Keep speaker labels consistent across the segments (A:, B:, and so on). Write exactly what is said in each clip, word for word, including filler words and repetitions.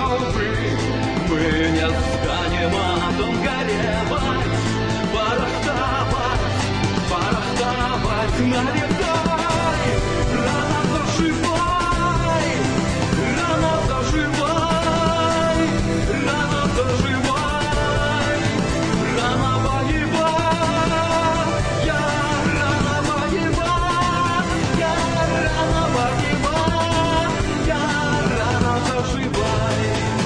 A: увы, мы не станем о том горевать. Пора вставать, пора вставать, налетай, рано заживай, рано заживай, рано заживай, рано воевать, я рано воевать, я рано воевать, я рано заживай.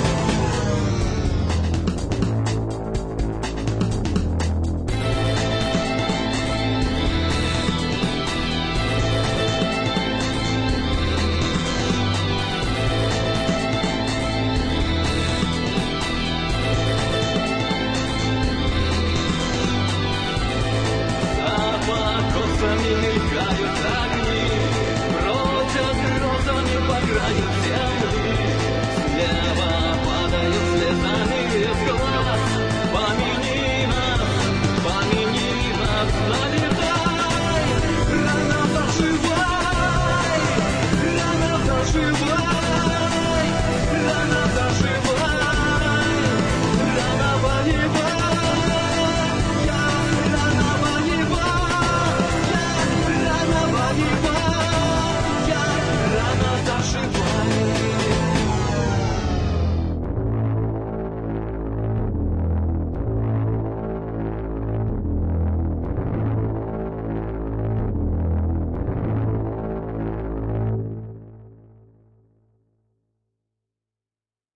A: Мелькают огни, бродят грозами по краю земли. Слева падают слезами из глаз. Помяни нас, помяни нас,